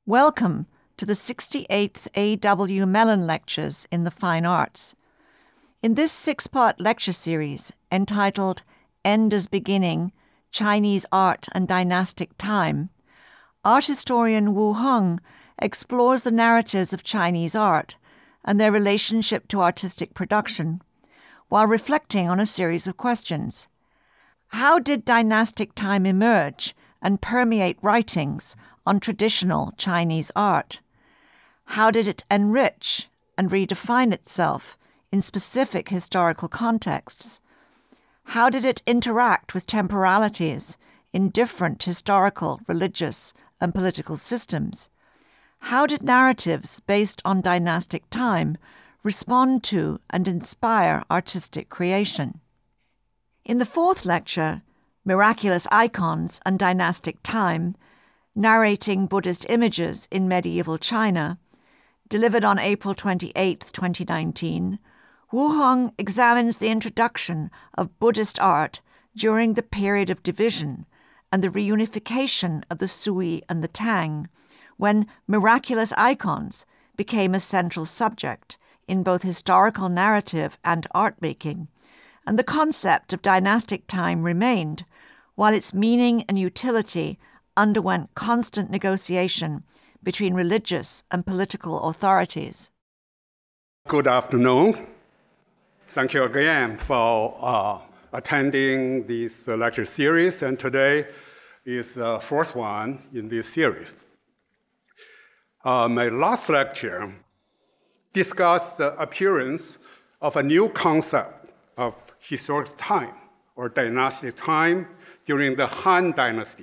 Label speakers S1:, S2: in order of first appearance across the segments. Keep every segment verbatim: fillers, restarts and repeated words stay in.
S1: Welcome to the sixty-eighth A W Mellon Lectures in the Fine Arts. In this six-part lecture series entitled End as Beginning, Chinese Art and Dynastic Time, art historian Wu Heng explores the narratives of Chinese art and their relationship to artistic production, while reflecting on a series of questions. How did dynastic time emerge and permeate writings on traditional Chinese art? How did it enrich and redefine itself in specific historical contexts? How did it interact with temporalities in different historical, religious, and political systems? How did narratives based on dynastic time respond to and inspire artistic creation? In the fourth lecture, Miraculous Icons and Dynastic Time, Narrating Buddhist Images in Medieval China, delivered on April twenty-eighth, twenty nineteen, Wu Heng examines the introduction of Buddhist art during the period of division and the reunification of the Sui and the Tang, when miraculous icons became a central subject in both historical narrative and art-making, and the concept of dynastic time remained, while its meaning and utility underwent constant negotiation between religious and political authorities.
S2: Good afternoon. Thank you again for uh, attending this uh, lecture series, and today is the fourth one in this series. Uh, my last lecture discussed the appearance of a new concept of historic time or dynastic time during the Han Dynasty,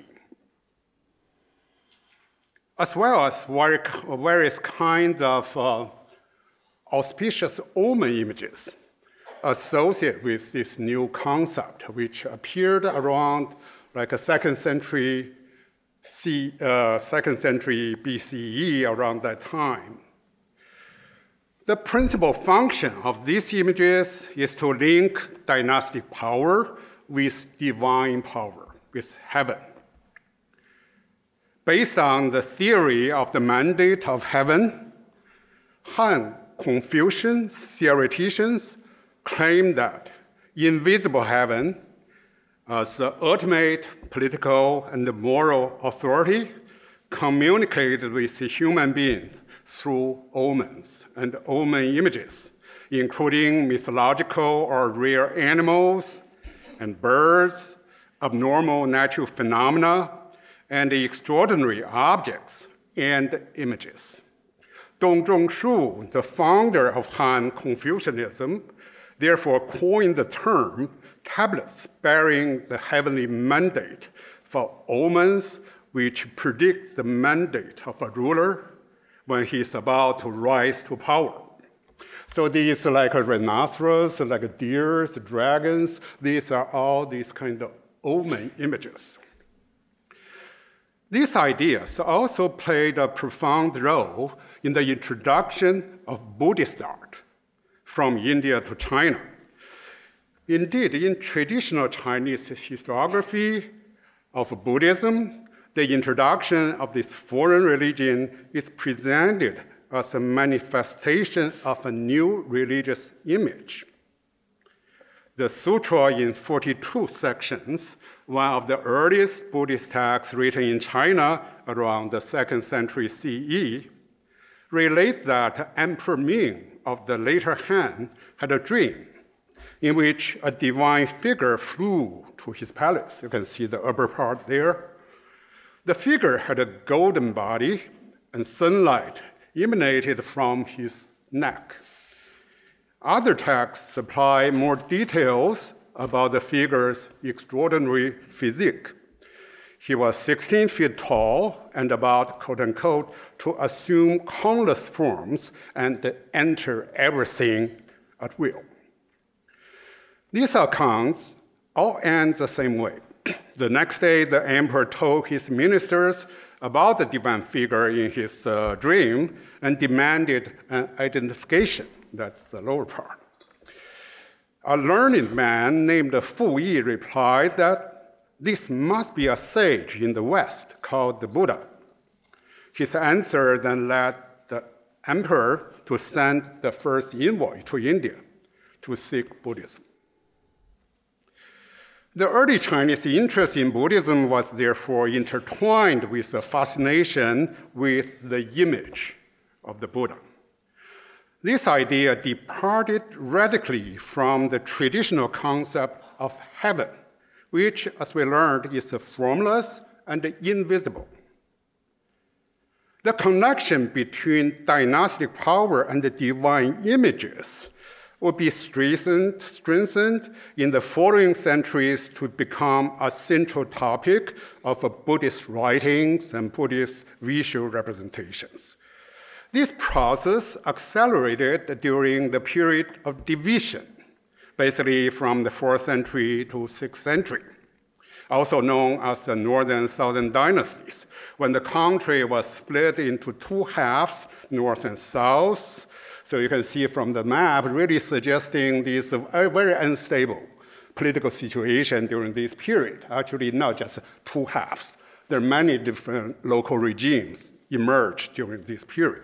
S2: as well as various kinds of uh, auspicious omen images associated with this new concept, which appeared around like a second century C, uh, second century B C E, around that time. The principal function of these images is to link dynastic power with divine power, with heaven. Based on the theory of the mandate of heaven, Han Confucian theoreticians claim that invisible heaven, as the ultimate political and moral authority, communicated with human beings through omens and omen images, including mythological or rare animals and birds, abnormal natural phenomena, and extraordinary objects and images. Dong Zhongshu, the founder of Han Confucianism, therefore coined the term tablets bearing the heavenly mandate for omens which predict the mandate of a ruler when he is about to rise to power. So these like a rhinoceros, like deers, dragons, these are all these kind of omen images. These ideas also played a profound role in the introduction of Buddhist art from India to China. Indeed, in traditional Chinese historiography of Buddhism, the introduction of this foreign religion is presented as a manifestation of a new religious image. The sutra in forty-two sections, one of the earliest Buddhist texts written in China around the second century C E, relate that Emperor Ming of the later Han had a dream in which a divine figure flew to his palace. You can see the upper part there. The figure had a golden body, and sunlight emanated from his neck. Other texts supply more details about the figure's extraordinary physique. He was sixteen feet tall and about, quote unquote, to assume countless forms and enter everything at will. These accounts all end the same way. The next day, the emperor told his ministers about the divine figure in his uh, dream and demanded an identification. That's the lower part. A learned man named Fu Yi replied that this must be a sage in the West called the Buddha. His answer then led the emperor to send the first envoy to India to seek Buddhism. The early Chinese interest in Buddhism was therefore intertwined with a fascination with the image of the Buddha. This idea departed radically from the traditional concept of heaven, which, as we learned, is formless and invisible. The connection between dynastic power and the divine images would be strengthened, strengthened in the following centuries to become a central topic of Buddhist writings and Buddhist visual representations. This process accelerated during the period of division, basically from the fourth century to sixth century, also known as the Northern and Southern dynasties, when the country was split into two halves, North and South. So you can see from the map, really suggesting this very unstable political situation during this period. Actually, not just two halves. There are many different local regimes emerged during this period.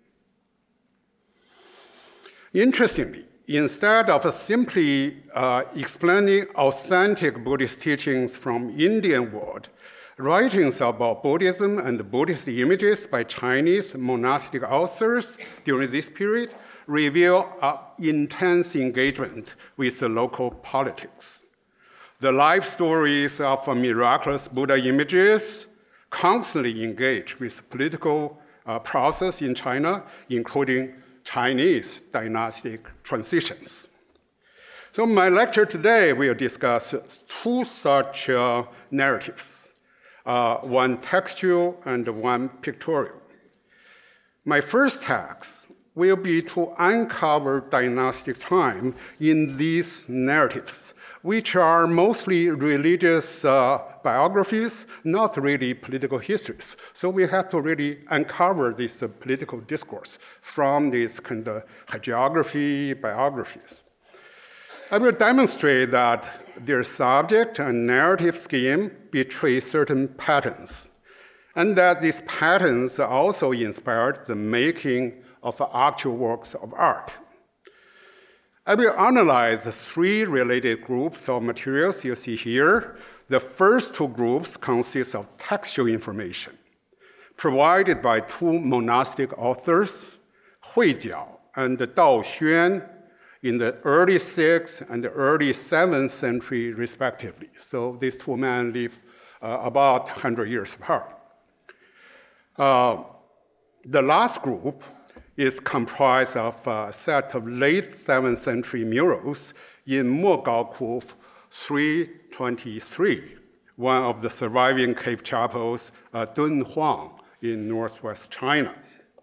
S2: Interestingly, instead of simply uh, explaining authentic Buddhist teachings from Indian world, writings about Buddhism and Buddhist images by Chinese monastic authors during this period reveal an intense engagement with the local politics. The life stories of miraculous Buddha images constantly engage with political uh, process in China, including Chinese dynastic transitions. So my lecture today will discuss two such uh, narratives, uh, one textual and one pictorial. My first task will be to uncover dynastic time in these narratives, which are mostly religious uh, biographies, not really political histories. So we have to really uncover this uh, political discourse from these kind of hagiography biographies. I will demonstrate that their subject and narrative scheme betray certain patterns, and that these patterns also inspired the making of actual works of art. I will analyze three related groups of materials you see here. The first two groups consist of textual information provided by two monastic authors, Hui Jiao and Dao Xuan, in the early sixth and the early seventh century, respectively. So these two men live uh, about one hundred years apart. Uh, the last group is comprised of a set of late seventh century murals in Mogao three twenty-three, one of the surviving cave chapels, uh, Dunhuang, in northwest China.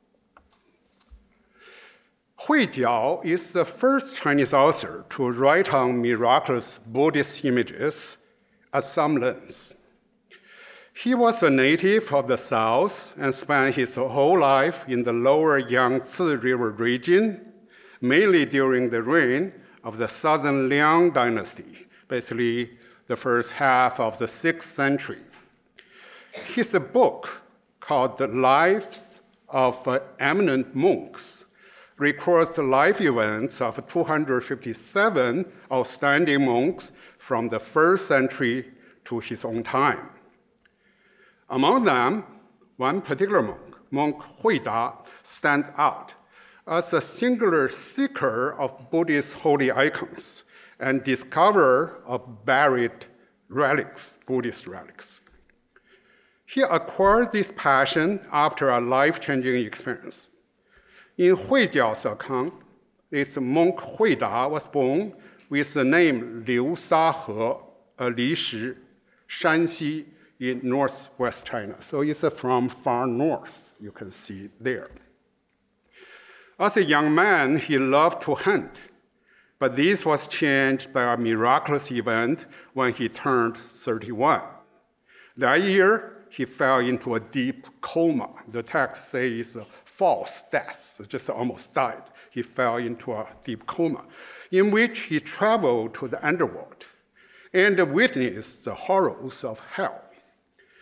S2: Hui Jiao is the first Chinese author to write on miraculous Buddhist images at some length. He was a native of the south and spent his whole life in the lower Yangtze River region, mainly during the reign of the Southern Liang dynasty, basically the first half of the sixth century. His book, called The Lives of uh, Eminent Monks, records the life events of two hundred fifty-seven outstanding monks from the first century to his own time. Among them, one particular monk, Monk Huida, stands out as a singular seeker of Buddhist holy icons and discoverer of buried relics, Buddhist relics. He acquired this passion after a life-changing experience. In Hui Jiao's account, this monk Huida was born with the name Liu Sahe, uh, Li Shi, Shanxi, in northwest China. So it's from far north, you can see there. As a young man, he loved to hunt, but this was changed by a miraculous event when he turned thirty-one. That year, he fell into a deep coma. The text says false death, just almost died. He fell into a deep coma, in which he traveled to the underworld and witnessed the horrors of hell.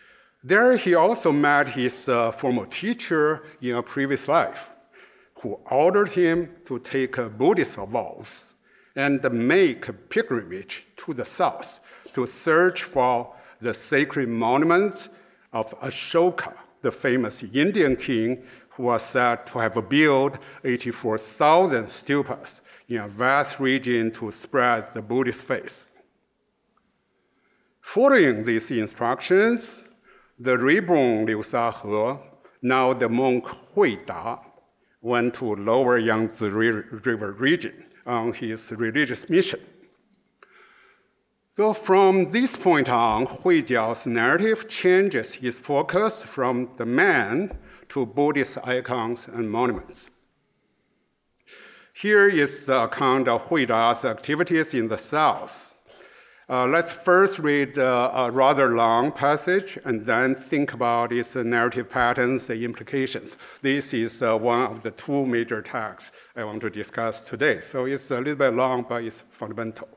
S2: There he also met his uh, former teacher in a previous life, who ordered him to take Buddhist vows and make a pilgrimage to the south to search for the sacred monuments of Ashoka, the famous Indian king who was said to have built eighty-four thousand stupas in a vast region to spread the Buddhist faith. Following these instructions, the reborn Liu Sahe, now the monk Hui Da, went to lower Yangtze River region on his religious mission. So from this point on, Huijiao's narrative changes its focus from the man to Buddhist icons and monuments. Here is the account of Huida's activities in the south. Uh, let's first read uh, a rather long passage and then think about its uh, narrative patterns and implications. This is uh, one of the two major texts I want to discuss today. So it's a little bit long, but it's fundamental.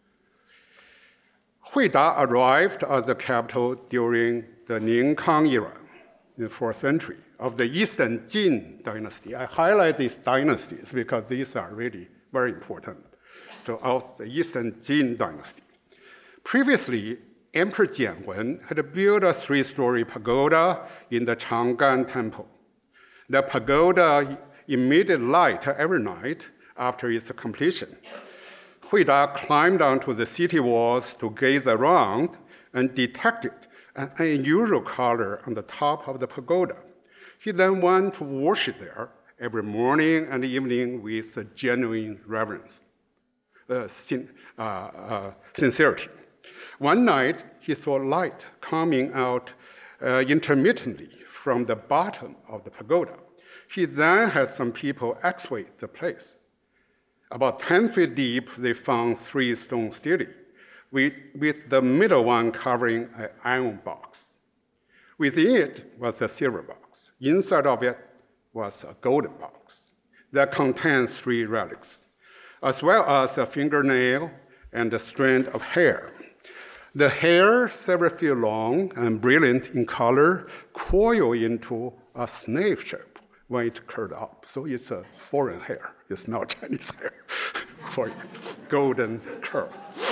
S2: Huida arrived at the capital during the Ningkang era in the fourth century of the Eastern Jin dynasty. I highlight these dynasties because these are really very important. So of the Eastern Jin dynasty. Previously, Emperor Jianwen had built a three-story pagoda in the Chang'an temple. The pagoda emitted light every night after its completion. Huida climbed onto the city walls to gaze around and detected an unusual color on the top of the pagoda. He then went to worship there every morning and evening with a genuine reverence, uh, sin, uh, uh, sincerity. One night, he saw light coming out uh, intermittently from the bottom of the pagoda. He then had some people excavate the place. About ten feet deep, they found three stone stelae, with, with the middle one covering an iron box. Within it was a silver box. Inside of it was a golden box that contained three relics, as well as a fingernail and a strand of hair. The hair, several feet long and brilliant in color, coiled into a snake shape when it curled up. So it's a foreign hair. It's not Chinese hair for golden curl.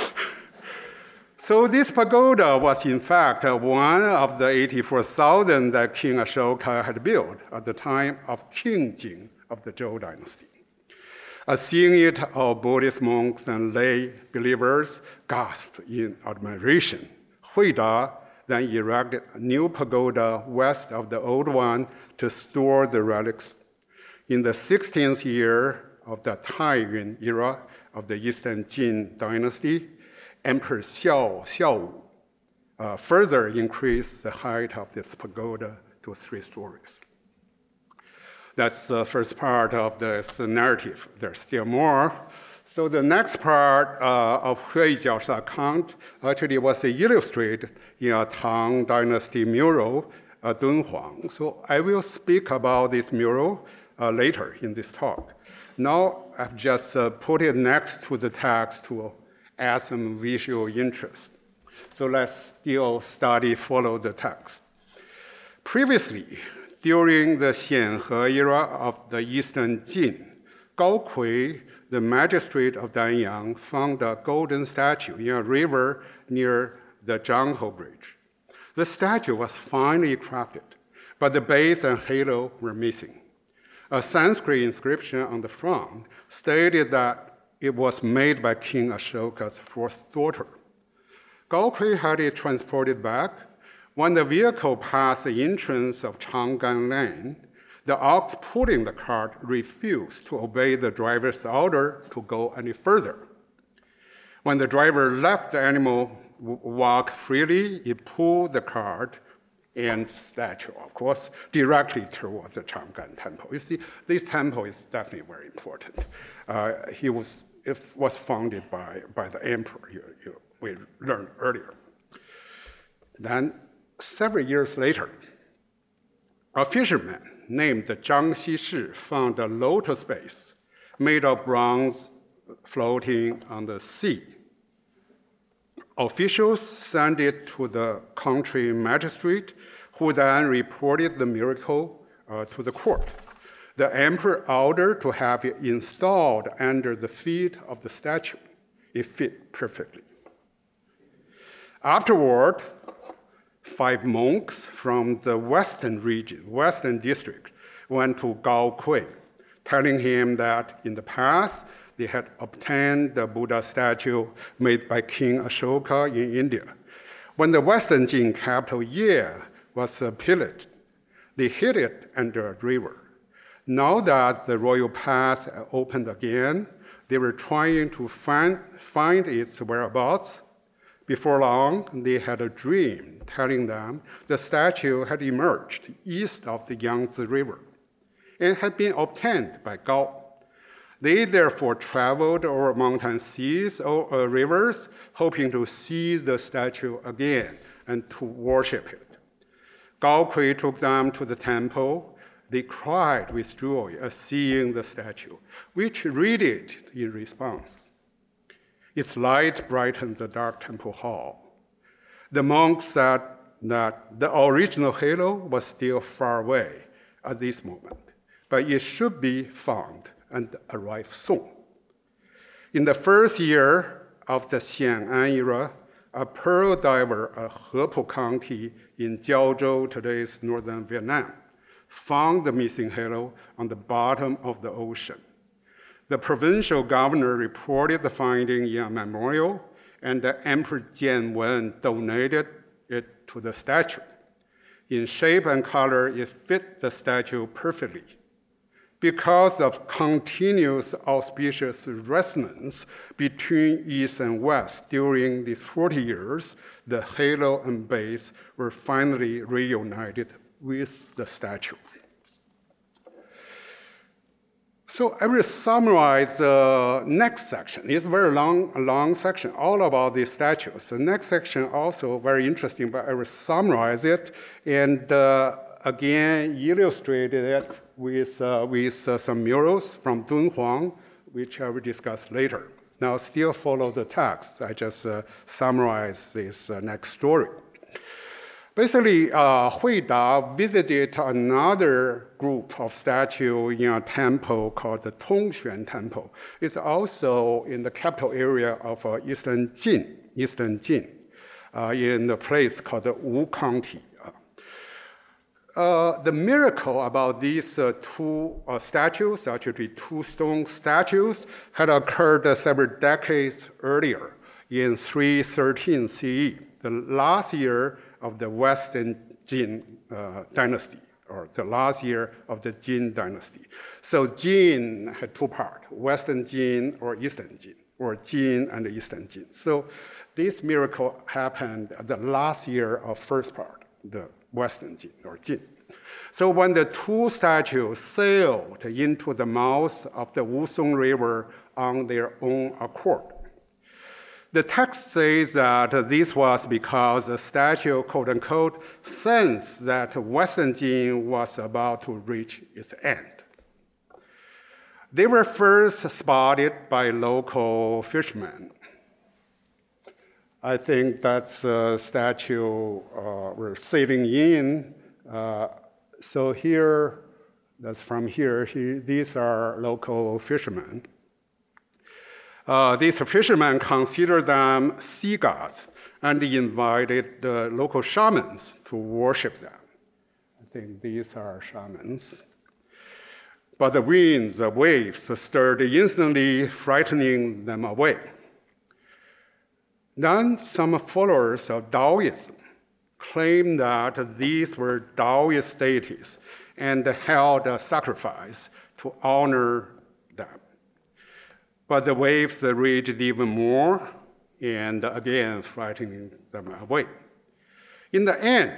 S2: So this pagoda was in fact one of the eighty-four thousand that King Ashoka had built at the time of King Jing of the Zhou dynasty. As seeing it, all Buddhist monks and lay believers gasped in admiration. Huida then erected a new pagoda west of the old one to store the relics. In the sixteenth year of the Taiyuan era of the Eastern Jin dynasty, Emperor Xiao Xiaowu uh, further increased the height of this pagoda to three stories. That's the first part of this narrative. There's still more. So the next part uh, of Huijiao's account actually was illustrated in a Tang Dynasty mural, uh, Dunhuang. So I will speak about this mural uh, later in this talk. Now I've just uh, put it next to the text to add some visual interest. So let's still study, follow the text. Previously, during the Xianhe era of the Eastern Jin, Gao Kui, the magistrate of Danyang, found a golden statue in a river near the Zhanghe Bridge. The statue was finely crafted, but the base and halo were missing. A Sanskrit inscription on the front stated that it was made by King Ashoka's fourth daughter. Gao Kui had it transported back. When the vehicle passed the entrance of Chang'an Lane, the ox pulling the cart refused to obey the driver's order to go any further. When the driver left the animal walk freely, he pulled the cart and statue, of course, directly towards the Chang'an temple. You see, this temple is definitely very important. Uh, he was, it was founded by, by the emperor, you, you, we learned earlier. Then, several years later, a fisherman named Zhang Xishi found a lotus base made of bronze floating on the sea. Officials sent it to the country magistrate, who then reported the miracle uh, to the court. The emperor ordered to have it installed under the feet of the statue. It fit perfectly. Afterward, five monks from the western region, western district, went to Gao Kui, telling him that in the past they had obtained the Buddha statue made by King Ashoka in India. When the western Jin capital Ye was uh, pillaged, they hid it under a river. Now that the royal path opened again, they were trying to find, find its whereabouts. Before long, they had a dream telling them the statue had emerged east of the Yangtze River and had been obtained by Gao. They therefore traveled over mountain seas or uh, rivers, hoping to see the statue again and to worship it. Gao Kui took them to the temple. They cried with joy at seeing the statue, which radiated in response. Its light brightened the dark temple hall. The monks said that the original halo was still far away at this moment, but it should be found and arrive soon. In the first year of the Xian'an era, a pearl diver at Hepu County in Jiaozhou, today's northern Vietnam, found the missing halo on the bottom of the ocean. The provincial governor reported the finding in a memorial, and the Emperor Jian Wen donated it to the statue. In shape and color, it fit the statue perfectly. Because of continuous auspicious resonance between East and West during these forty years, the halo and base were finally reunited with the statue. So I will summarize the next section. It's a very long, long section, all about these statues. The next section also very interesting, but I will summarize it and uh, again illustrated it with, uh, with uh, some murals from Dunhuang, which I will discuss later. Now, still follow the text. I just uh, summarize this uh, next story. Basically, uh, Hui Da visited another group of statues in a temple called the Tongxuan Temple. It's also in the capital area of uh, Eastern Jin, Eastern Jin, uh, in a place called Wu County. Uh, the miracle about these uh, two uh, statues, actually two stone statues, had occurred uh, several decades earlier in three thirteen C E, the last year of the Western Jin uh, dynasty, or the last year of the Jin dynasty. So Jin had two parts, Western Jin or Eastern Jin, or Jin and Eastern Jin. So this miracle happened the last year of first part, the Western Jin or Jin. So when the two statues sailed into the mouth of the Wusong River on their own accord, the text says that this was because the statue, quote unquote, sensed that Western Jin was about to reach its end. They were first spotted by local fishermen. I think that's a statue uh, we're sailing in. Uh, so here, that's from here, he, these are local fishermen. Uh, these fishermen considered them sea gods and invited the local shamans to worship them. I think these are shamans. But the winds, the waves stirred instantly, frightening them away. Then some followers of Taoism claimed that these were Taoist deities and held a sacrifice to honor them. But the waves raged even more, and again frightening them away. In the end,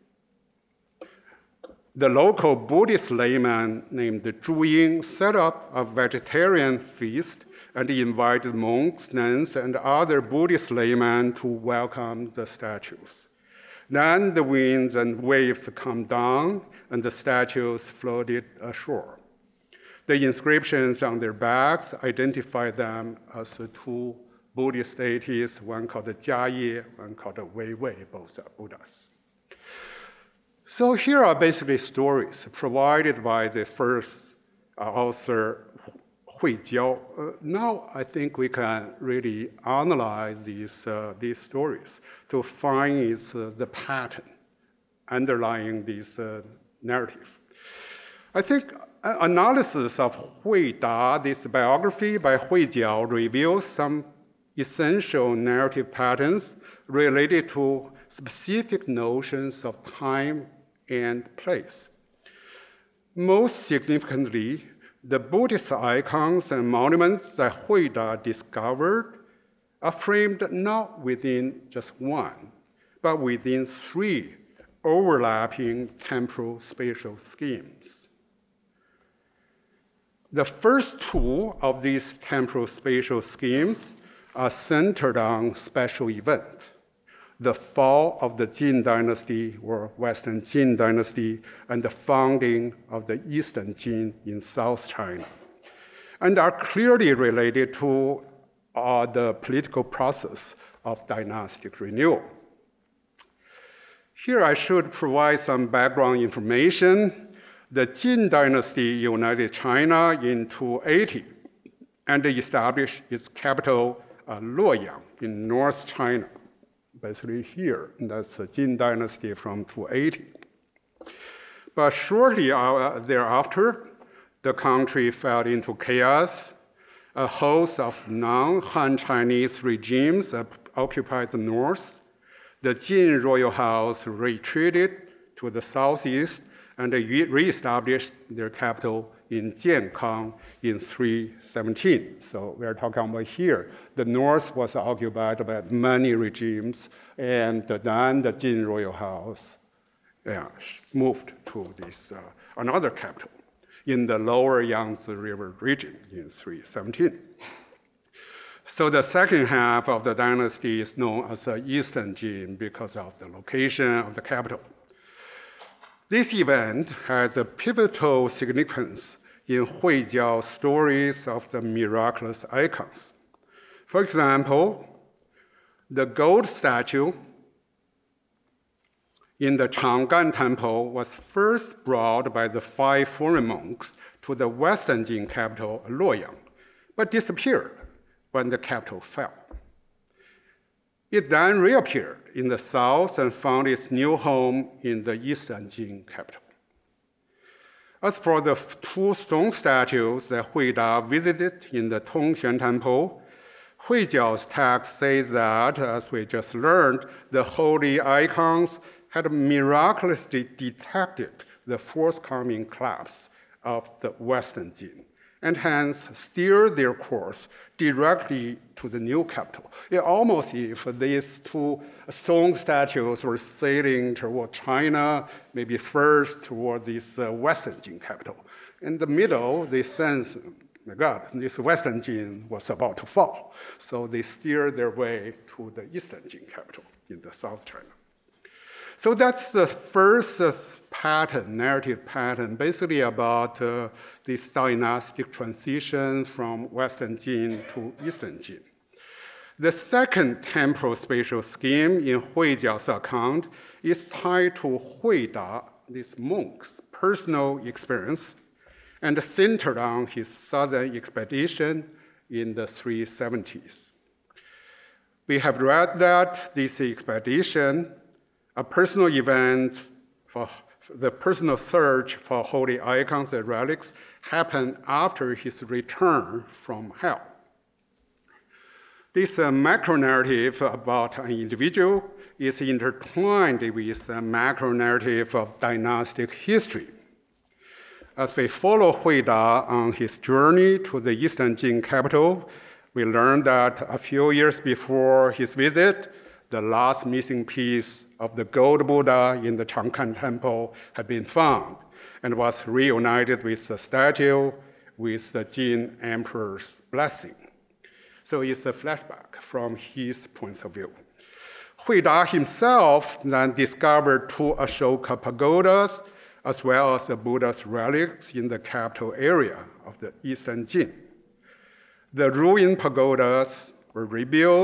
S2: the local Buddhist layman named Zhu Ying set up a vegetarian feast and invited monks, nuns, and other Buddhist laymen to welcome the statues. Then the winds and waves come down, and the statues floated ashore. The inscriptions on their backs identify them as the two Buddhist deities, one called Jia Ye, one called Wei Wei, both are Buddhas. So here are basically stories provided by the first uh, author, Hui Jiao. Uh, now I think we can really analyze these, uh, these stories to find is, uh, the pattern underlying this uh, narrative. I think analysis of Hui Da, this biography by Hui Jiao, reveals some essential narrative patterns related to specific notions of time and place. Most significantly, the Buddhist icons and monuments that Hui Da discovered are framed not within just one, but within three overlapping temporal spatial schemes. The first two of these temporal spatial schemes are centered on special events: the fall of the Jin dynasty or Western Jin dynasty and the founding of the Eastern Jin in South China, and are clearly related to uh, the political process of dynastic renewal. Here I should provide some background information. The Jin dynasty united China in two eighty and established its capital, uh, Luoyang, in North China. Basically here, that's the Jin dynasty from two eighty. But shortly uh, thereafter, the country fell into chaos. A host of non-Han Chinese regimes occupied the north. The Jin royal house retreated to the southeast and they reestablished their capital in Jiankang in three seventeen. So we're talking about here. The north was occupied by many regimes, and then the Jin royal house yeah, moved to this uh, another capital in the lower Yangtze River region in three seventeen. So the second half of the dynasty is known as the Eastern Jin because of the location of the capital. This event has a pivotal significance in Hui Jiao's stories of the miraculous icons. For example, the gold statue in the Chang'an Temple was first brought by the five foreign monks to the Western Jin capital, Luoyang, but disappeared when the capital fell. It then reappeared in the south and found its new home in the Eastern Jin capital. As for the two stone statues that Hui Da visited in the Tongxuan Temple, Hui Jiao's text says that, as we just learned, the holy icons had miraculously detected the forthcoming collapse of the Western Jin, and hence steered their course directly to the new capital. It almost if these two stone statues were sailing toward China, maybe first toward this uh, Western Jin capital. In the middle, they sense, oh my God, this Western Jin was about to fall. So they steered their way to the Eastern Jin capital in the South China. So that's the first uh, pattern, narrative pattern, basically about uh, this dynastic transition from Western Jin to Eastern Jin. The second temporal spatial scheme in Hui Jiao's account is tied to Hui Da, this monk's personal experience, and centered on his southern expedition in the three seventies. We have read that this expedition, a personal event for the personal search for holy icons and relics, happened after his return from hell. This uh, macro-narrative about an individual is intertwined with a macro-narrative of dynastic history. As we follow Hui Da on his journey to the Eastern Jin capital, we learn that a few years before his visit, the last missing piece of the gold Buddha in the Chang'an Temple had been found and was reunited with the statue with the Jin Emperor's blessing. So it's a flashback from his point of view. Hui Da himself then discovered two Ashoka pagodas as well as the Buddha's relics in the capital area of the Eastern Jin. The ruined pagodas were rebuilt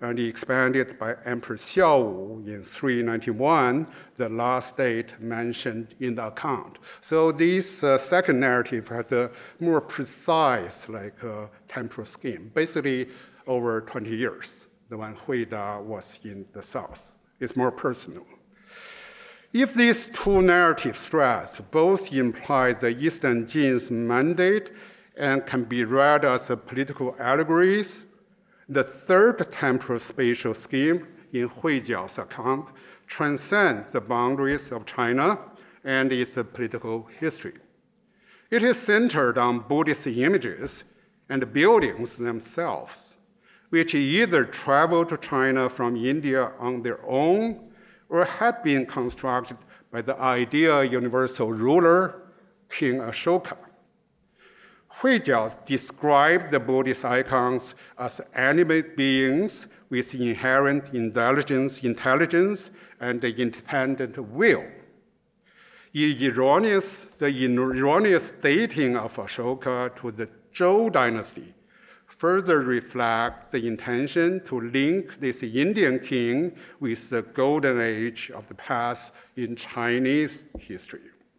S2: and expanded by Emperor Xiaowu in three ninety-one, the last date mentioned in the account. So this uh, second narrative has a more precise like uh, temporal scheme, basically over twenty years, the one Huida was in the south. It's more personal. If these two narrative threads both imply the Eastern Jin's mandate and can be read as a political allegories, the third temporal spatial scheme in Huijiao's account transcends the boundaries of China and its political history. It is centered on Buddhist images and buildings themselves, which either traveled to China from India on their own or had been constructed by the ideal universal ruler, King Ashoka. Huijiao described the Buddhist icons as animate beings with inherent intelligence, intelligence and independent will. Erroneous, the erroneous dating of Ashoka to the Zhou dynasty further reflects the intention to link this Indian king with the golden age of the past in Chinese history.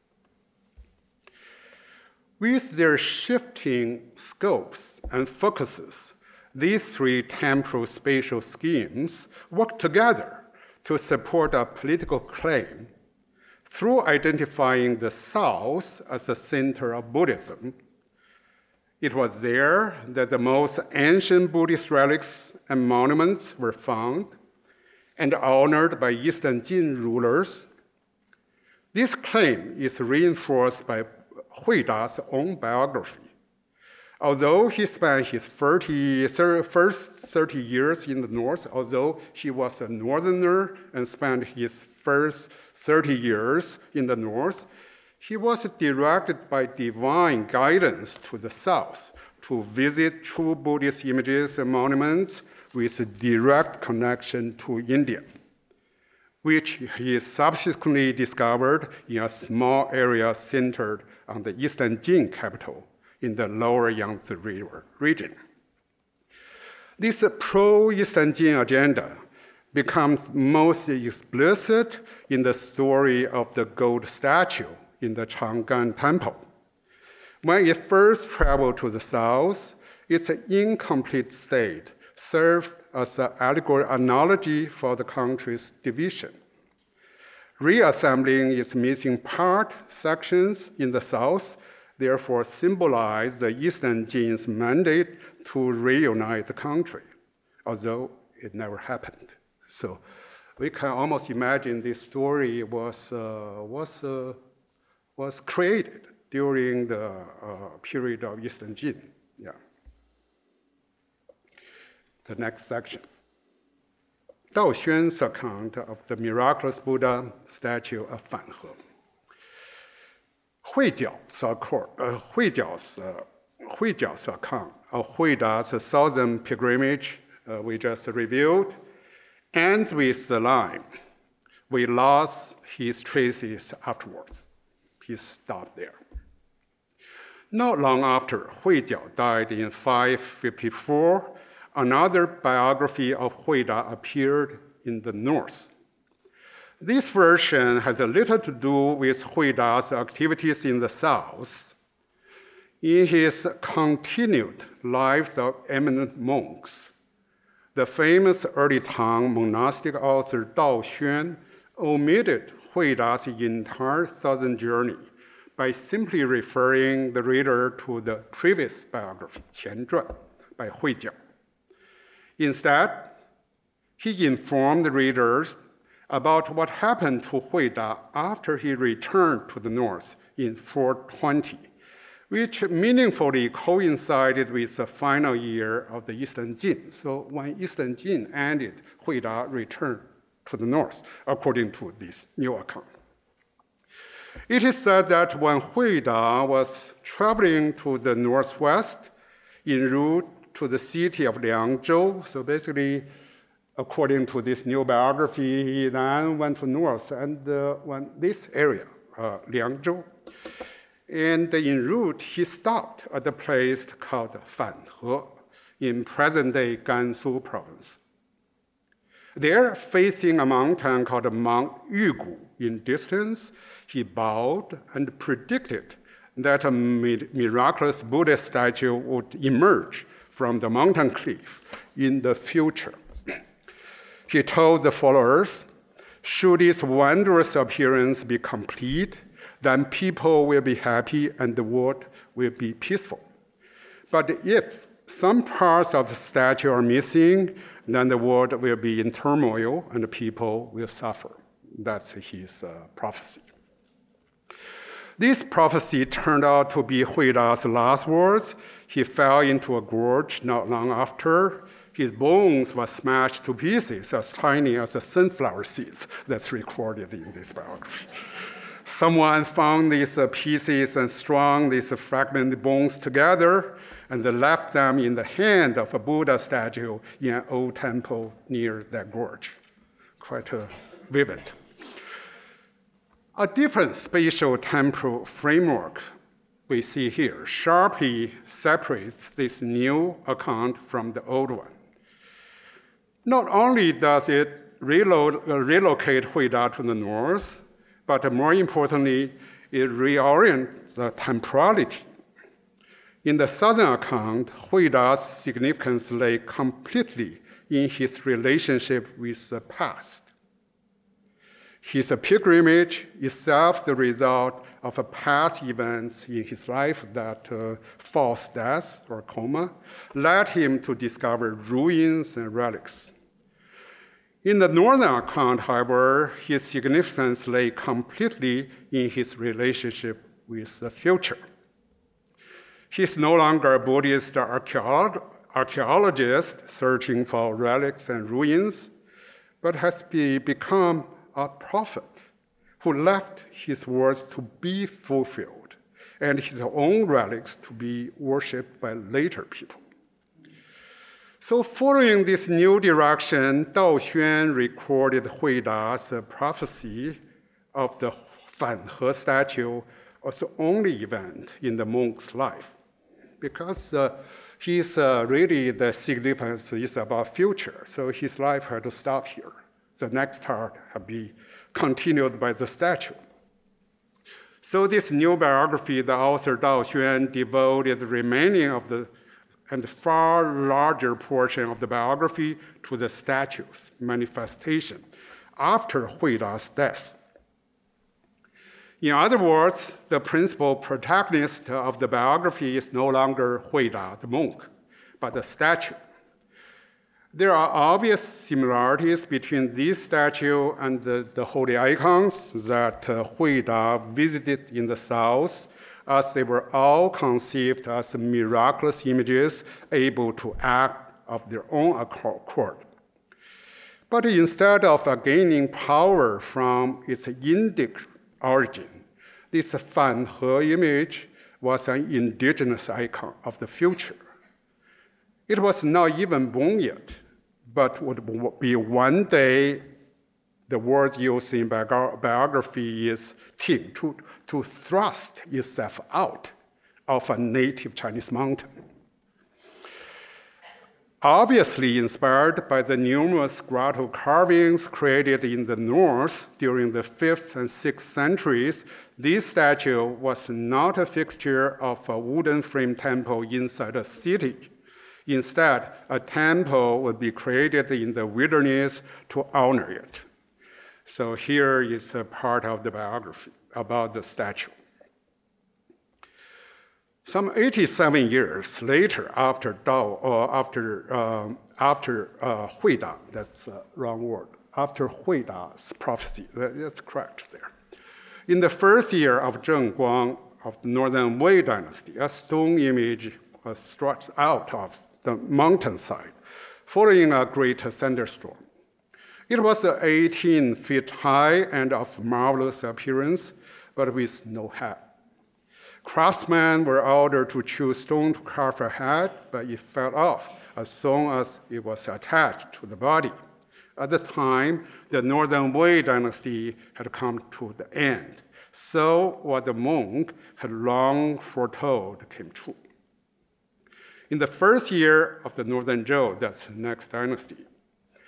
S2: With their shifting scopes and focuses, these three temporal spatial schemes work together to support a political claim through identifying the South as the center of Buddhism. It was there that the most ancient Buddhist relics and monuments were found and honored by Eastern Jin rulers. This claim is reinforced by Huida's own biography. Although he spent his thirty, first thirty years in the north, although he was a northerner and spent his first thirty years in the north, he was directed by divine guidance to the south to visit true Buddhist images and monuments with a direct connection to India, which he subsequently discovered in a small area centered on the Eastern Jin capital in the lower Yangtze River region. This pro-Eastern Jin agenda becomes most explicit in the story of the gold statue in the Chang'an Temple. When it first traveled to the south, its incomplete state served as an allegory analogy for the country's division. Reassembling its missing part sections in the south therefore symbolized the Eastern Jin's mandate to reunite the country, although it never happened. So we can almost imagine this story was, uh, was, uh, was created during the uh, period of Eastern Jin. Yeah. The next section. Dao Xuan's account of the miraculous Buddha statue of Fanhe. Huijiao's account, uh, Huijiao's, uh, Huijiao's account of Huida's southern pilgrimage uh, we just reviewed ends with the line, "We lost his traces afterwards." He stopped there. Not long after Huijiao died in five fifty-four, another biography of Huida appeared in the north. This version has a little to do with Huida's activities in the south. In his continued Lives of Eminent Monks, the famous early Tang monastic author Dao Xuan omitted Huida's entire southern journey by simply referring the reader to the previous biography, Qian Zhuan, by Huijiao. Instead, he informed the readers about what happened to Huida after he returned to the north in four twenty, which meaningfully coincided with the final year of the Eastern Jin. So when Eastern Jin ended, Huida returned to the north, according to this new account. It is said that when Huida was traveling to the northwest en route to the city of Liangzhou, so basically, according to this new biography, he then went to north and uh, went this area, uh, Liangzhou. And en route, he stopped at a place called Fanhe in present-day Gansu province. There, facing a mountain called Mount Yugu in distance, he bowed and predicted that a miraculous Buddha statue would emerge from the mountain cliff in the future. He told the followers, should this wondrous appearance be complete, then people will be happy and the world will be peaceful. But if some parts of the statue are missing, then the world will be in turmoil and the people will suffer. That's his uh, prophecy. This prophecy turned out to be Huida's last words. He fell into a gorge not long after. His bones were smashed to pieces as tiny as the sunflower seeds. That's recorded in this biography. Someone found these uh, pieces and strung these uh, fragmented bones together and they left them in the hand of a Buddha statue in an old temple near that gorge. Quite uh, vivid. A different spatial temporal framework we see here sharply separates this new account from the old one. Not only does it relo- uh, relocate Huida to the north, but more importantly, it reorients the temporality. In the southern account, Huida's significance lay completely in his relationship with the past. His pilgrimage itself the result of a past events in his life that uh, false death or coma led him to discover ruins and relics. In the northern account, however, his significance lay completely in his relationship with the future. He's no longer a Buddhist archeolog- archaeologist searching for relics and ruins, but has be, become a prophet who left his words to be fulfilled and his own relics to be worshipped by later people. So following this new direction, Dao Xuan recorded Huida's prophecy of the Fanhe statue as the only event in the monk's life, because uh, he's uh, really the significance is about future, so his life had to stop here. The next part had to be continued by the statue. So this new biography, the author Dao Xuan devoted the remaining of the and far larger portion of the biography to the statue's manifestation after Huida's death. In other words, the principal protagonist of the biography is no longer Huida, the monk, but the statue. There are obvious similarities between this statue and the, the holy icons that uh, Huida visited in the south, as they were all conceived as miraculous images able to act of their own accord. But instead of gaining power from its Indic origin, this Fanhe image was an indigenous icon of the future. It was not even born yet, but would be one day. The word used in biography is ting, to, to thrust itself out of a native Chinese mountain. Obviously inspired by the numerous grotto carvings created in the north during the fifth and sixth centuries, this statue was not a fixture of a wooden frame temple inside a city. Instead, a temple would be created in the wilderness to honor it. So here is a part of the biography about the statue. Some eighty-seven years later, after Dao, or after um, after uh, Huida, that's the wrong word, after Huida's prophecy, that's correct there. In the first year of Zheng Guang of the Northern Wei dynasty, a stone image was stretched out of the mountainside, following a great thunderstorm. It was eighteen feet high and of marvelous appearance, but with no head. Craftsmen were ordered to choose stone to carve a head, but it fell off as soon as it was attached to the body. At the time, the Northern Wei dynasty had come to the end. So what the monk had long foretold came true. In the first year of the Northern Zhou, that's the next dynasty,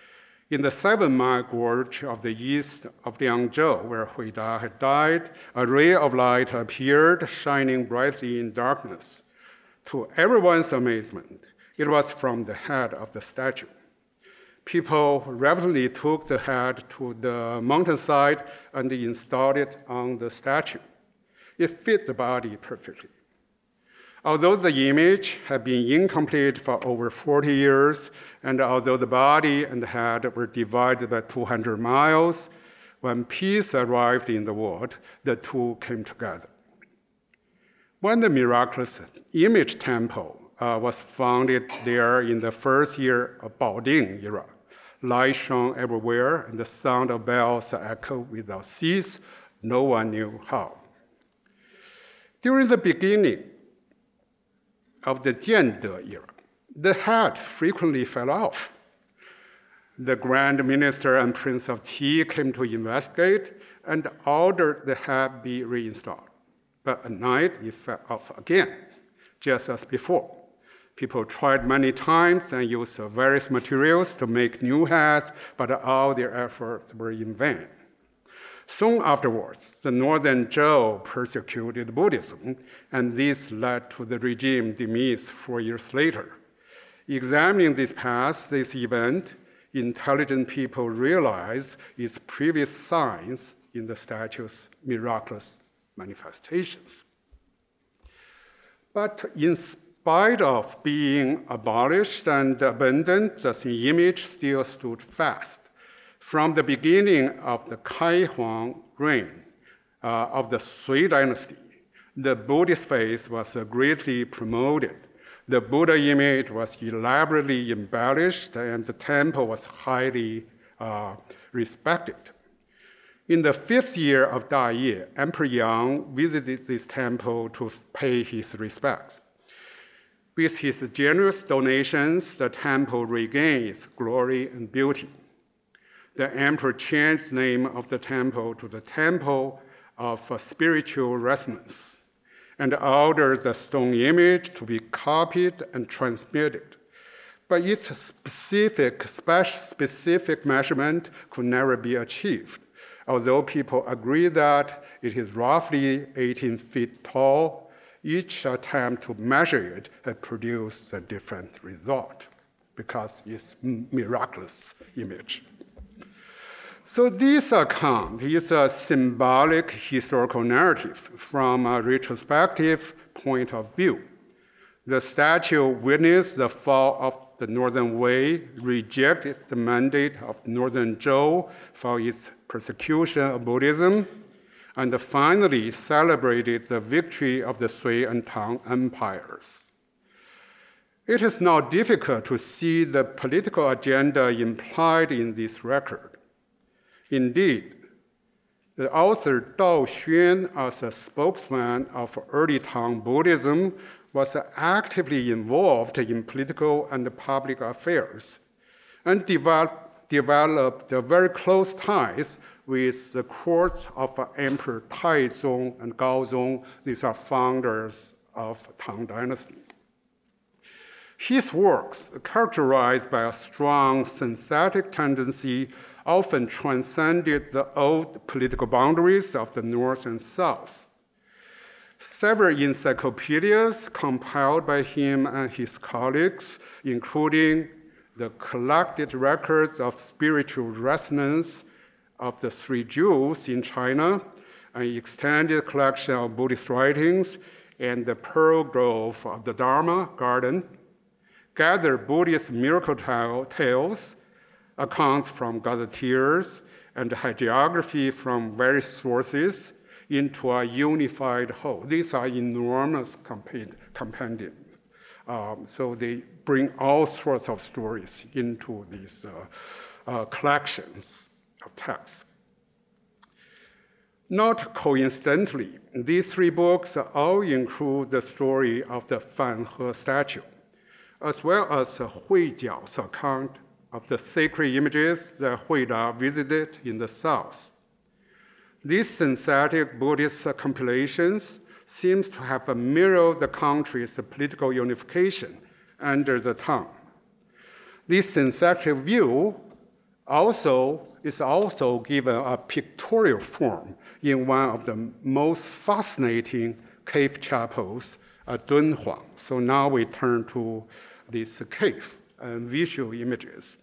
S2: In the seven-mile gorge of the east of Liangzhou, where Huida had died, a ray of light appeared, shining brightly in darkness. To everyone's amazement, it was from the head of the statue. People reverently took the head to the mountainside and installed it on the statue. It fit the body perfectly. Although the image had been incomplete for over forty years, and although the body and the head were divided by two hundred miles, when peace arrived in the world, the two came together. When the miraculous image temple uh, was founded there in the first year of Baoding era, light shone everywhere, and the sound of bells echoed without cease. No one knew how. During the beginning of the Jiande era, the head frequently fell off. The Grand Minister and Prince of Qi came to investigate and ordered the head be reinstalled. But at night, it fell off again, just as before. People tried many times and used various materials to make new heads, but all their efforts were in vain. Soon afterwards, the northern Zhou persecuted Buddhism, and this led to the regime demise four years later. Examining this past, this event, intelligent people realized its previous signs in the statue's miraculous manifestations. But in spite of being abolished and abandoned, the image still stood fast. From the beginning of the Kaihuang reign uh, of the Sui dynasty, the Buddhist faith was uh, greatly promoted. The Buddha image was elaborately embellished, and the temple was highly uh, respected. In the fifth year of Daye, Emperor Yang visited this temple to pay his respects. With his generous donations, the temple regained its glory and beauty. The emperor changed the name of the temple to the Temple of Spiritual Resonance and ordered the stone image to be copied and transmitted. But its specific, specific measurement could never be achieved, although people agree that it is roughly eighteen feet tall. Each attempt to measure it had produced a different result because it's a miraculous image. So this account is a symbolic historical narrative from a retrospective point of view. The statue witnessed the fall of the Northern Wei, rejected the mandate of Northern Zhou for its persecution of Buddhism, and finally celebrated the victory of the Sui and Tang empires. It is not difficult to see the political agenda implied in this record. Indeed, the author Dao Xuan, as a spokesman of early Tang Buddhism, was actively involved in political and public affairs and developed, developed very close ties with the court of Emperor Taizong and Gaozong. These are founders of Tang Dynasty. His works, characterized by a strong synthetic tendency, often transcended the old political boundaries of the North and South. Several encyclopedias compiled by him and his colleagues, including the collected records of spiritual resonance of the three jewels in China, an extended collection of Buddhist writings, and the Pearl Grove of the Dharma Garden, gather Buddhist miracle tales, accounts from gazetteers, and hagiography from various sources into a unified whole. These are enormous compendiums. Um, so they bring all sorts of stories into these uh, uh, collections of texts. Not coincidentally, these three books all include the story of the Fan He statue, as well as Hui Jiao's account of the sacred images that Huida visited in the south. These synthetic Buddhist compilations seem to have mirrored the country's political unification under the Tang. This synthetic view Also, it's also given a pictorial form in one of the most fascinating cave chapels at Dunhuang. So now we turn to this cave and visual images.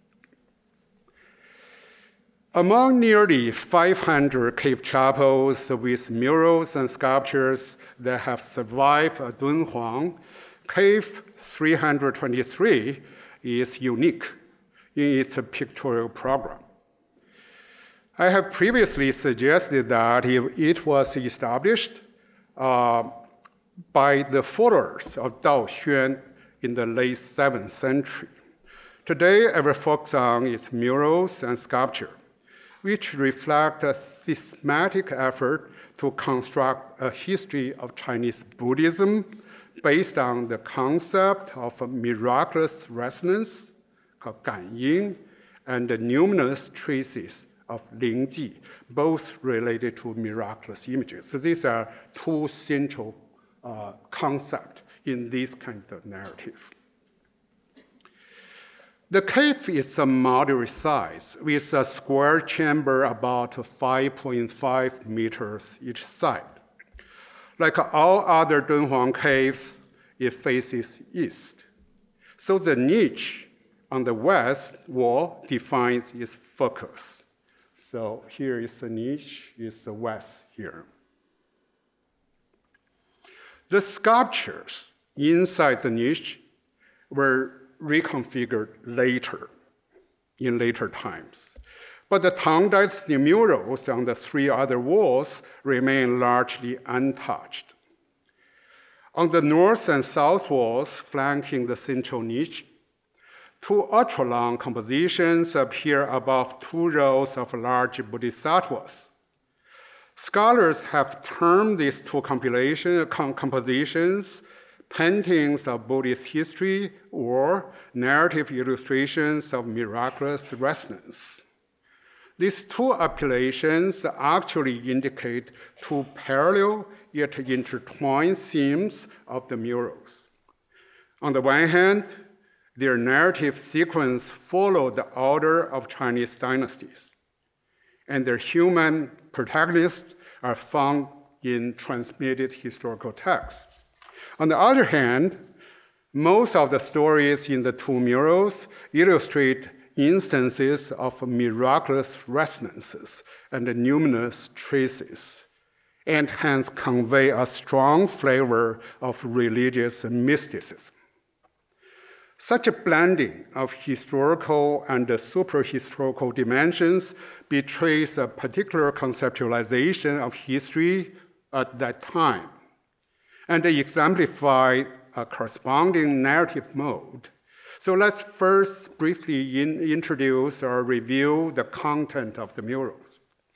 S2: Among nearly five hundred cave chapels with murals and sculptures that have survived at Dunhuang, Cave three hundred twenty-three is unique in its pictorial program. I have previously suggested that it was established uh, by the followers of Dao Xuan in the late seventh century. Today, I will focus on its murals and sculpture, which reflect a systematic effort to construct a history of Chinese Buddhism based on the concept of miraculous resonance, called Ganying, and the numinous traces of Lingji, both related to miraculous images. So these are two central uh, concepts in this kind of narrative. The cave is a moderate size with a square chamber about five point five meters each side. Like all other Dunhuang caves, it faces east. So the niche on the west wall defines its focus. So here is the niche, is the west here. The sculptures inside the niche were reconfigured later, in later times. But the Tang Dynasty murals on the three other walls remain largely untouched. On the north and south walls flanking the central niche, two ultra-long compositions appear above two rows of large bodhisattvas. Scholars have termed these two compilation, com- compositions paintings of Buddhist history or narrative illustrations of miraculous resonance. These two appellations actually indicate two parallel yet intertwined themes of the murals. On the one hand, their narrative sequence followed the order of Chinese dynasties, and their human protagonists are found in transmitted historical texts. On the other hand, most of the stories in the two murals illustrate instances of miraculous resonances and numinous traces, and hence convey a strong flavor of religious mysticism. Such a blending of historical and super-historical dimensions betrays a particular conceptualization of history at that time, and they exemplify a corresponding narrative mode. So let's first briefly in, introduce or review the content of the murals.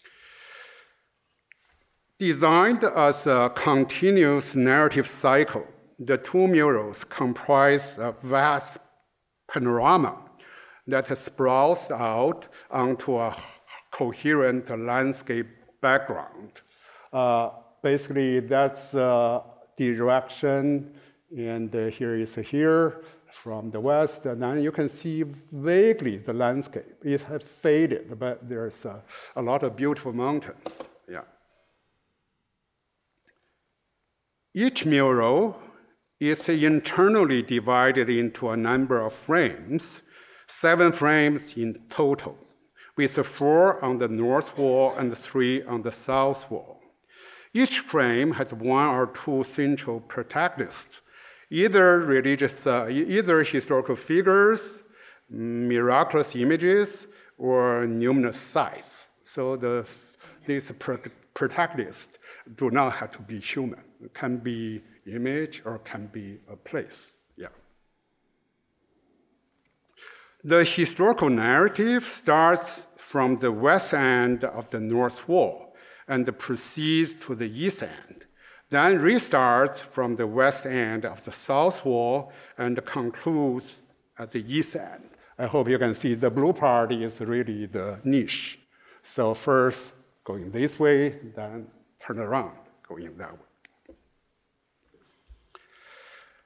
S2: Designed as a continuous narrative cycle, the two murals comprise a vast panorama that sprawls out onto a coherent landscape background. Uh, basically, that's uh, direction, and uh, here is here from the west, and then you can see vaguely the landscape. It has faded, but there's a, a lot of beautiful mountains. Yeah. Each mural is internally divided into a number of frames, seven frames in total, with four on the north wall and three on the south wall. Each frame has one or two central protagonists, either religious, uh, either historical figures, miraculous images, or numinous sights. So the, these protagonists do not have to be human. It can be image or can be a place. Yeah. The historical narrative starts from the west end of the north wall and proceeds to the east end, then restarts from the west end of the south wall and concludes at the east end. I hope you can see the blue part is really the niche. So first going this way, then turn around, going that way.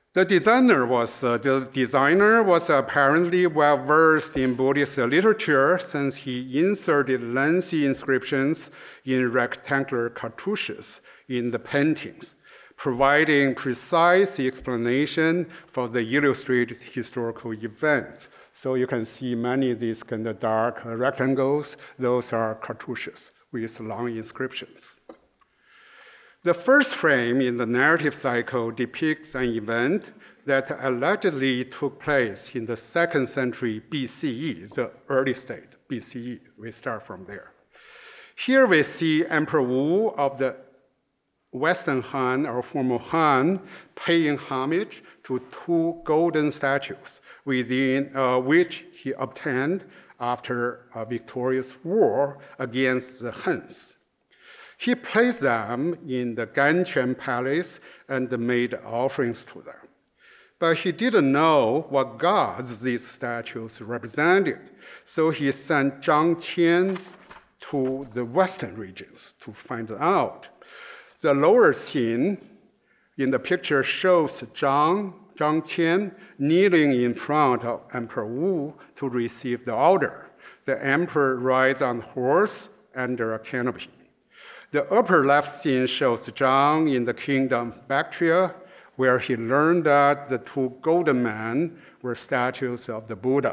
S2: The designer was uh, the designer was apparently well versed in Buddhist literature, since he inserted lengthy inscriptions in rectangular cartouches in the paintings, providing precise explanation for the illustrated historical event. So you can see many of these kind of dark rectangles. Those are cartouches with long inscriptions. The first frame in the narrative cycle depicts an event that allegedly took place in the second century B C E, the early state, B C E. We start from there. Here we see Emperor Wu of the Western Han, or former Han, paying homage to two golden statues, within uh, which he obtained after a victorious war against the Huns. He placed them in the Ganquan Palace and made offerings to them. But he didn't know what gods these statues represented, so he sent Zhang Qian to the western regions to find out. The lower scene in the picture shows Zhang, Zhang Qian kneeling in front of Emperor Wu to receive the order. The emperor rides on a horse under a canopy. The upper left scene shows Zhang in the kingdom of Bactria, where he learned that the two golden men were statues of the Buddha.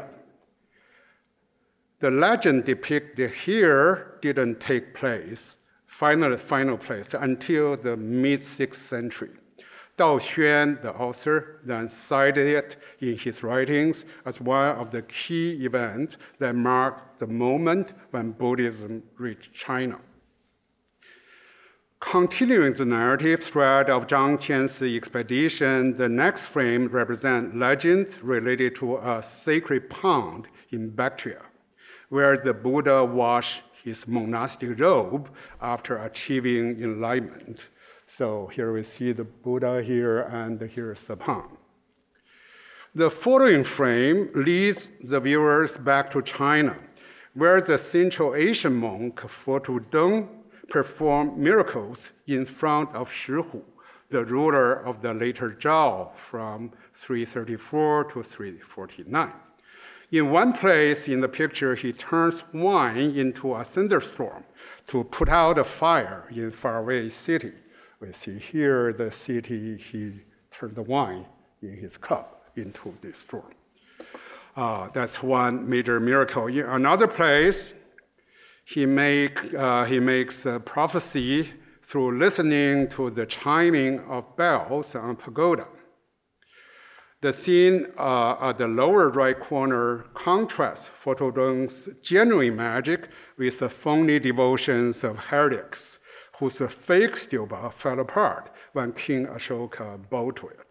S2: The legend depicted here didn't take place, final, final place, until the mid-sixth century. Dao Xuan, the author, then cited it in his writings as one of the key events that marked the moment when Buddhism reached China. Continuing the narrative thread of Zhang Qian's expedition, the next frame represents legend related to a sacred pond in Bactria, where the Buddha washed his monastic robe after achieving enlightenment. So here we see the Buddha here, and here's the pond. The following frame leads the viewers back to China, where the Central Asian monk Fotu Deng performed miracles in front of Shihu, the ruler of the later Zhao from three thirty-four to three forty-nine. In one place in the picture, he turns wine into a thunderstorm to put out a fire in faraway city. We see here the city, he turned the wine in his cup into this storm. Uh, that's one major miracle. In another place, He, make, uh, he makes a prophecy through listening to the chiming of bells on pagoda. The scene uh, at the lower right corner contrasts Fotu Deng's genuine magic with the phony devotions of heretics, whose fake stupa fell apart when King Ashoka bowed to it.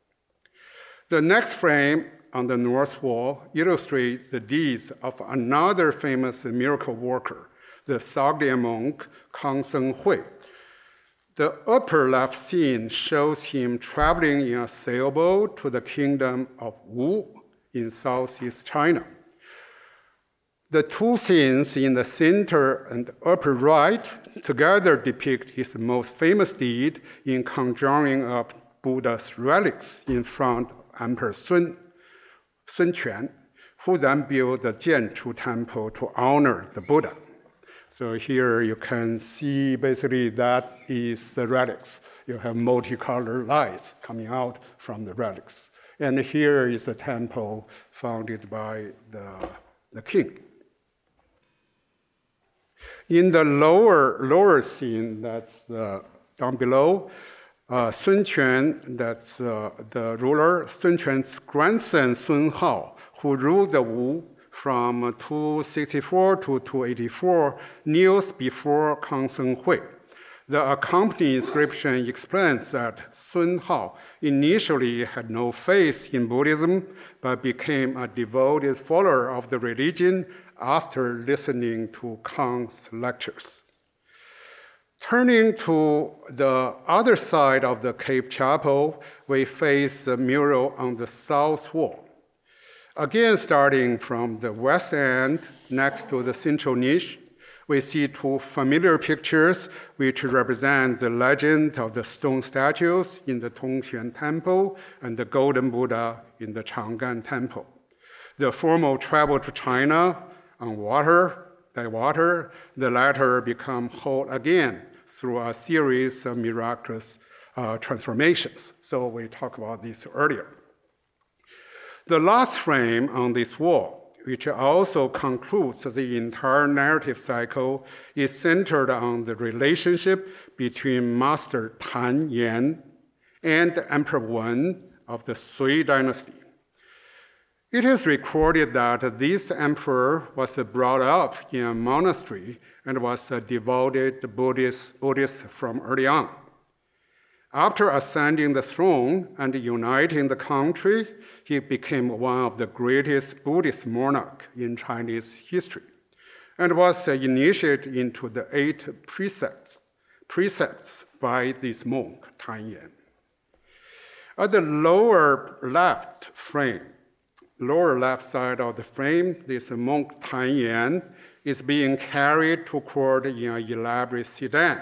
S2: The next frame on the north wall illustrates the deeds of another famous miracle worker, the Sogdian monk Kang Seng Hui. The upper left scene shows him traveling in a sailboat to the kingdom of Wu in southeast China. The two scenes in the center and upper right together depict his most famous deed in conjuring up Buddha's relics in front of Emperor Sun, Sun Quan, who then built the Jianchu temple to honor the Buddha. So here you can see basically that is the relics. You have multicolored lights coming out from the relics. And here is the temple founded by the, the king. In the lower, lower scene, that's uh, down below, uh, Sun Quan, that's uh, the ruler, Sun Quan's grandson Sun Hao, who ruled the Wu from two sixty-four to two eighty-four, kneels before Kang Seng Hui. The accompanying inscription explains that Sun Hao initially had no faith in Buddhism, but became a devoted follower of the religion after listening to Kang's lectures. Turning to the other side of the cave chapel, we face a mural on the south wall. Again, starting from the west end next to the central niche, We see two familiar pictures which represent the legend of the stone statues in the Tongxuan Temple and the Golden Buddha in the Chang'an Temple. The former traveled to China on water, by water, the latter become whole again through a series of miraculous uh, transformations. So we talked about this earlier. The last frame on this wall, which also concludes the entire narrative cycle, is centered on the relationship between Master Tan Yan and Emperor Wen of the Sui dynasty. It is recorded that this emperor was brought up in a monastery and was a devoted Buddhist, Buddhist from early on. After ascending the throne and uniting the country, he became one of the greatest Buddhist monarchs in Chinese history and was initiated into the eight precepts, precepts by this monk, Tan Yan. At the lower left frame, lower left side of the frame, this monk Tan Yan is being carried to court in an elaborate sedan.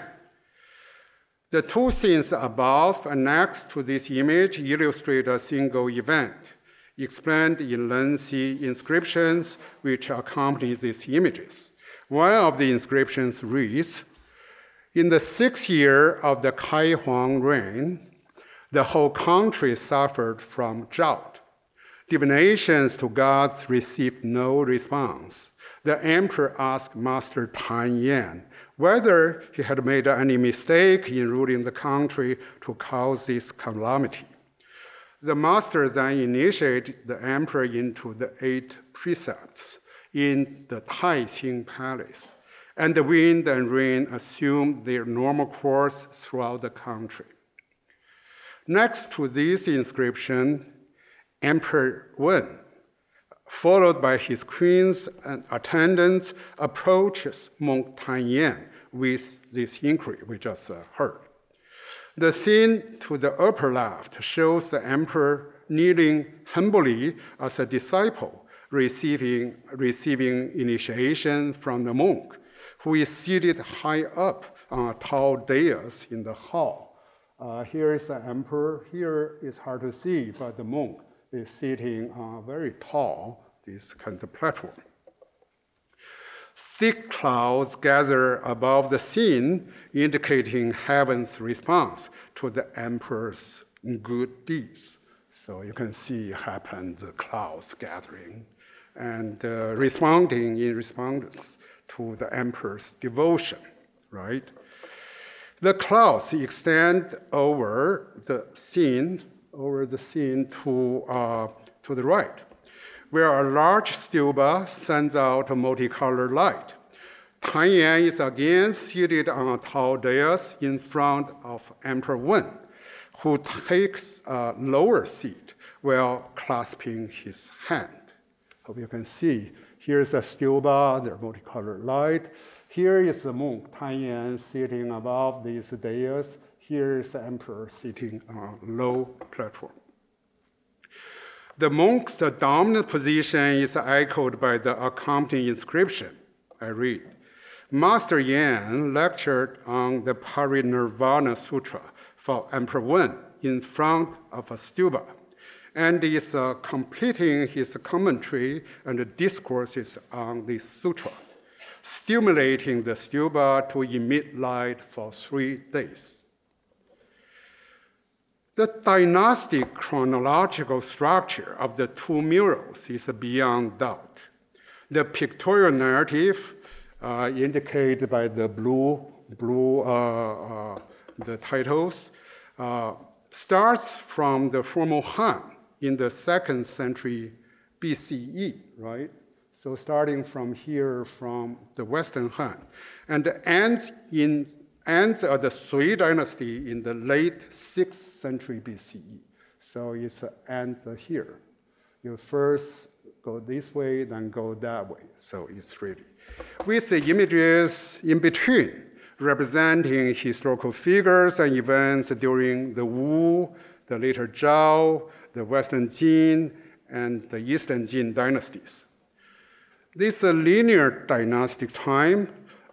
S2: The two scenes above and next to this image illustrate a single event, explained in lengthy inscriptions which accompany these images. One of the inscriptions reads, "In the sixth year of the Kai Huang reign, the whole country suffered from drought. Divinations to gods received no response. The emperor asked Master Tan Yan whether he had made any mistake in ruling the country to cause this calamity. The master then initiated the emperor into the eight precepts in the Taixing Palace, and the wind and rain assumed their normal course throughout the country." Next to this inscription, Emperor Wen, followed by his queens and attendants, approaches monk Tan Yan with this inquiry we just uh, heard. The scene to the upper left shows the emperor kneeling humbly as a disciple, receiving, receiving initiation from the monk, who is seated high up on a tall dais in the hall. Uh, here is the emperor. Here is hard to see, but the monk is sitting on a very tall, this kind of platform. Thick clouds gather above the scene, indicating heaven's response to the emperor's good deeds. So you can see it happened, the clouds gathering and uh, responding in response to the emperor's devotion, right? The clouds extend over the scene, over the scene to, uh, to the right, where a large stupa sends out a multicolored light. Tan Yan is again seated on a tall dais in front of Emperor Wen, who takes a lower seat while clasping his hand. Hope you can see. Here's a stupa, the multicolored light. Here is the monk, Tan Yan, sitting above this dais. Here is the emperor sitting on a low platform. The monk's dominant position is echoed by the accompanying inscription. I read, "Master Yan lectured on the Parinirvana Sutra for Emperor Wen in front of a stupa, and is uh, completing his commentary and discourses on this sutra, stimulating the stupa to emit light for three days." The dynastic chronological structure of the two murals is beyond doubt. The pictorial narrative, uh, indicated by the blue, blue uh, uh, the titles, uh, starts from the formal Han in the second century B C E, right? So starting from here, from the Western Han, and ends in ends at the Sui dynasty in the late sixth century B C E. So it's an end here. You first go this way, then go that way. So it's really, with the images in between, representing historical figures and events during the Wu, the later Zhao, the Western Jin, and the Eastern Jin dynasties. This linear dynastic time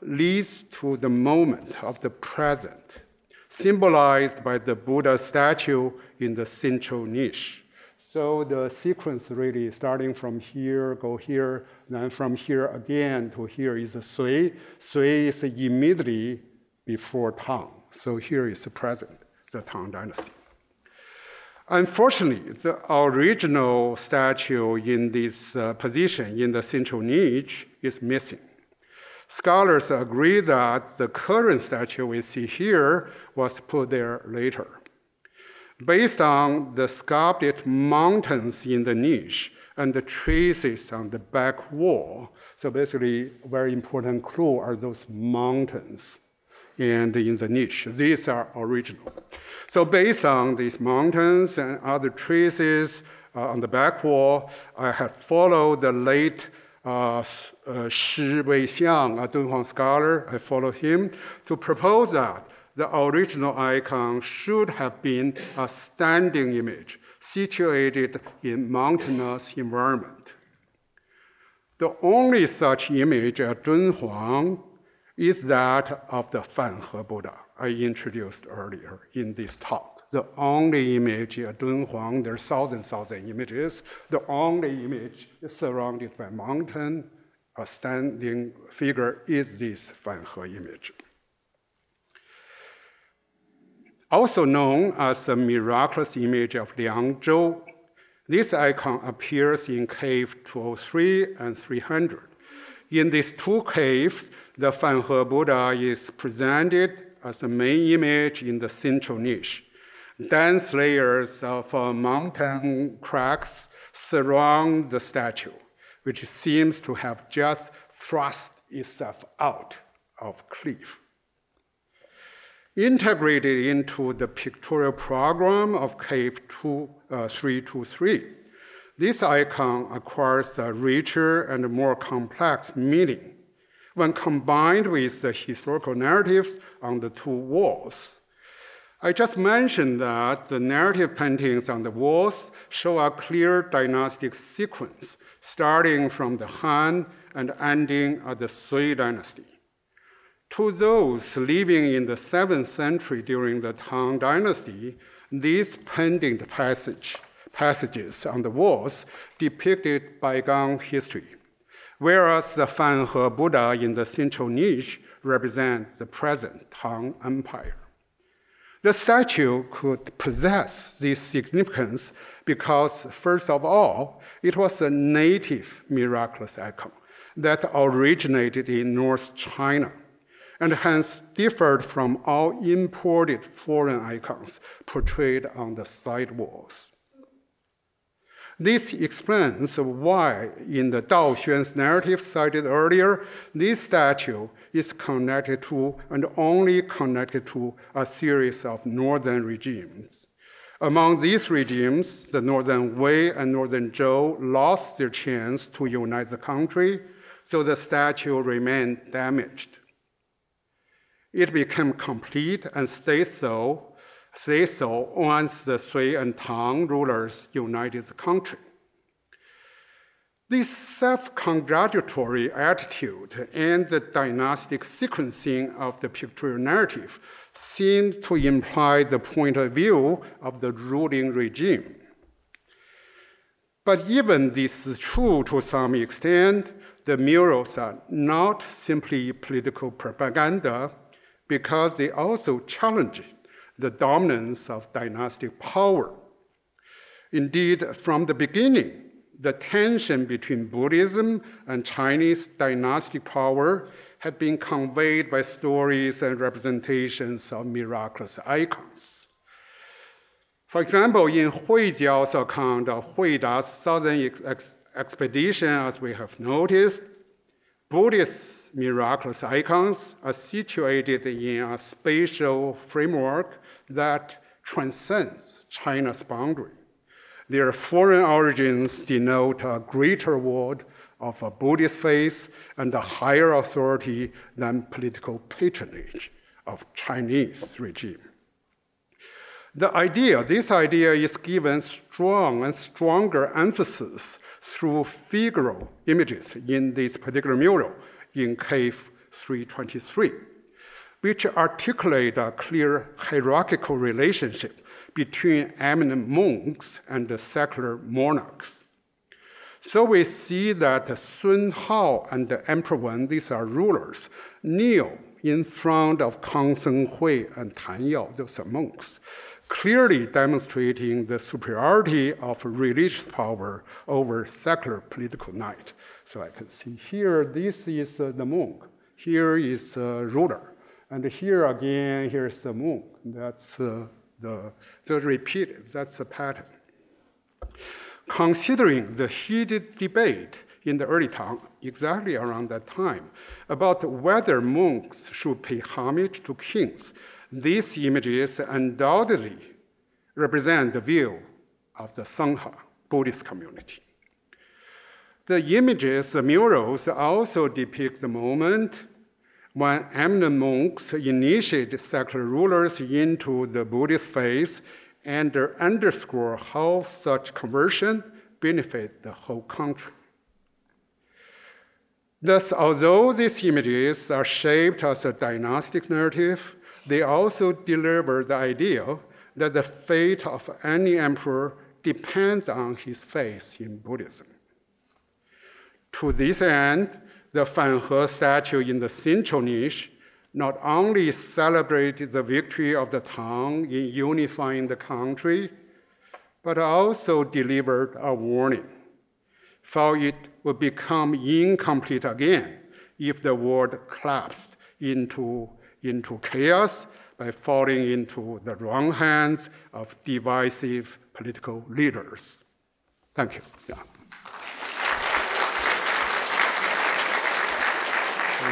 S2: leads to the moment of the present, symbolized by the Buddha statue in the central niche. So the sequence really starting from here, go here, then from here again to here is the Sui. Sui is immediately before Tang. So here is the present, the Tang Dynasty. Unfortunately, the original statue in this uh, position in the central niche is missing. Scholars agree that the current statue we see here was put there later. Based on the sculpted mountains in the niche and the traces on the back wall, so basically a very important clue are those mountains and in the niche. These are original. So based on these mountains and other traces uh, on the back wall, I have followed the late uh, uh, Shi Weixiang, a Dunhuang scholar, I followed him to propose that the original icon should have been a standing image situated in mountainous environment. The only such image at Dunhuang is that of the Fanhe Buddha I introduced earlier in this talk. The only image at Dunhuang, there are thousand, thousand images. The only image is surrounded by mountain, a standing figure is this Fanhe image. Also known as the miraculous image of Liangzhou, this icon appears in cave two oh three and three hundred. In these two caves, the Fanhe Buddha is presented as the main image in the central niche. Dense layers of uh, mountain cracks surround the statue, which seems to have just thrust itself out of cliff. Integrated into the pictorial program of cave three two three, this icon acquires a richer and more complex meaning when combined with the historical narratives on the two walls. I just mentioned that the narrative paintings on the walls show a clear dynastic sequence, starting from the Han and ending at the Sui dynasty. To those living in the seventh century during the Tang dynasty, these pendant passage, passages on the walls depicted bygone history, whereas the Fanhe Buddha in the central niche represents the present Tang Empire. The statue could possess this significance because, first of all, it was a native miraculous icon that originated in North China and hence differed from all imported foreign icons portrayed on the side walls. This explains why, in the Dao Xuan's narrative cited earlier, this statue is connected to and only connected to a series of northern regimes. Among these regimes, the Northern Wei and Northern Zhou lost their chance to unite the country, so the statue remained damaged. It became complete and stayed so Say so once the Sui and Tang rulers united the country. This self-congratulatory attitude and the dynastic sequencing of the pictorial narrative seem to imply the point of view of the ruling regime. But even this is true to some extent, the murals are not simply political propaganda because they also challenge the dominance of dynastic power. Indeed, from the beginning, the tension between Buddhism and Chinese dynastic power had been conveyed by stories and representations of miraculous icons. For example, in Hui Jiao's account of Hui Da's southern ex- ex- expedition, as we have noticed, Buddhist miraculous icons are situated in a spatial framework that transcends China's boundary. Their foreign origins denote a greater world of a Buddhist faith and a higher authority than political patronage of Chinese regime. The idea, this idea is given strong and stronger emphasis through figural images in this particular mural in cave three twenty-three, which articulate a clear hierarchical relationship between eminent monks and the secular monarchs. So we see that Sun Hao and the Emperor Wen, these are rulers, kneel in front of Kang Seng Hui and Tan Yao, those are monks, clearly demonstrating the superiority of religious power over secular political might. So I can see here, this is uh, the monk. Here is a ruler. And here again, here's the monk. That's uh, the, the repeated, that's the pattern. Considering the heated debate in the early Tang, exactly around that time, about whether monks should pay homage to kings, these images undoubtedly represent the view of the Sangha Buddhist community. The images, the murals, also depict the moment when eminent monks initiated secular rulers into the Buddhist faith and underscore how such conversion benefit the whole country. Thus, although these images are shaped as a dynastic narrative, they also deliver the idea that the fate of any emperor depends on his faith in Buddhism. To this end, the Fan He statue in the central niche not only celebrated the victory of the Tang in unifying the country, but also delivered a warning, for it would become incomplete again if the world collapsed into, into chaos by falling into the wrong hands of divisive political leaders. Thank you. Yeah.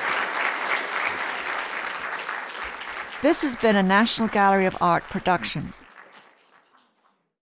S1: This has been a National Gallery of Art production.